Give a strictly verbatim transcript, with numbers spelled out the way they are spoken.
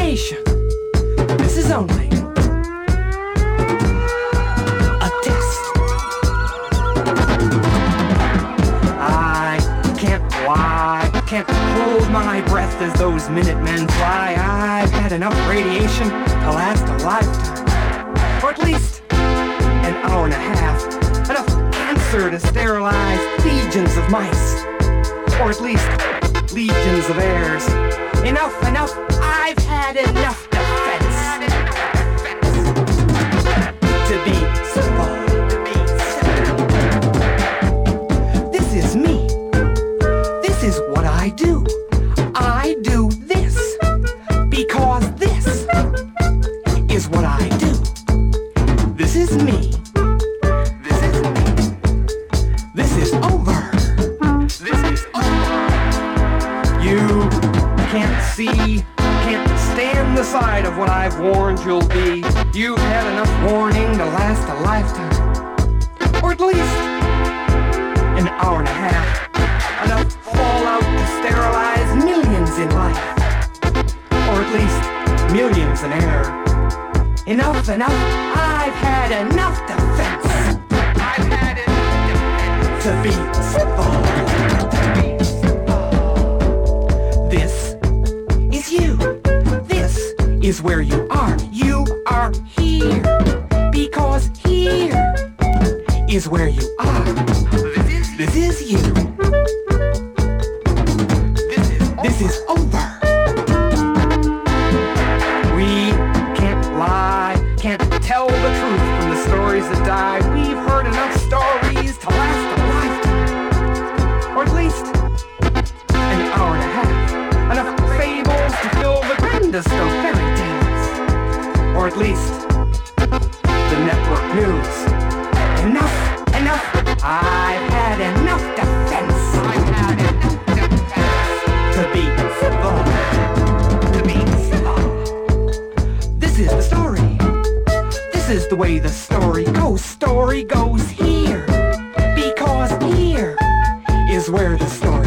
information. This is only a test. I can't lie, can't hold my breath as those Minutemen fly. I've had enough radiation to last a lifetime, or at least an hour and a half. Enough cancer to sterilize legions of mice, or at least legions of heirs. Enough, enough, I've had enough defense to be simple. This is me. This is what I do. I do this because this is what I do. This is me. This is me. This is over. This is over. You can't see, can't stand the sight of what I've warned you'll be. You've had enough warning to last a lifetime, or at least an hour and a half. Enough fallout to sterilize millions in life, or at least millions in air. Enough, enough, I've had enough defense. I've had enough defense to be simple. This is you. This is where you are. You are here because here is where you are. This is you. This is this is over. We can't lie, can't tell the truth from the stories that die. We've heard enough stories to last a lifetime, or at least an hour and a half. Enough fables to fill the grandest of fairy tales, or at least the network news. Enough, enough, I've had enough defense. I've had enough defense to be civil, to be civil. This is the story. This is the way the story goes. Story goes here, because here is where the story